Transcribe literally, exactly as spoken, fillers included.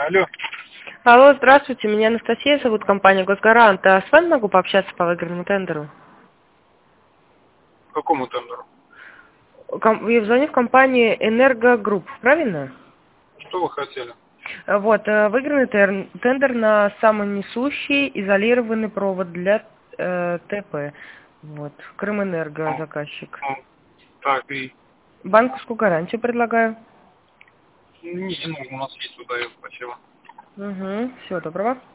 Алло. Алло, здравствуйте, меня Анастасия зовут, компания «Госгарант». А с вами могу пообщаться по выигранному тендеру? К какому тендеру? Ком- Я звоню в компанию «Энергогрупп», правильно? Что вы хотели? Э, Вот, э, выигранный тер- тендер на самонесущий изолированный провод для э, ТП. Вот, Крымэнерго Ну, заказчик. ну, так, и Банковскую гарантию предлагаю. не, не нужно, у нас есть выдает, спасибо. Угу, всего доброго.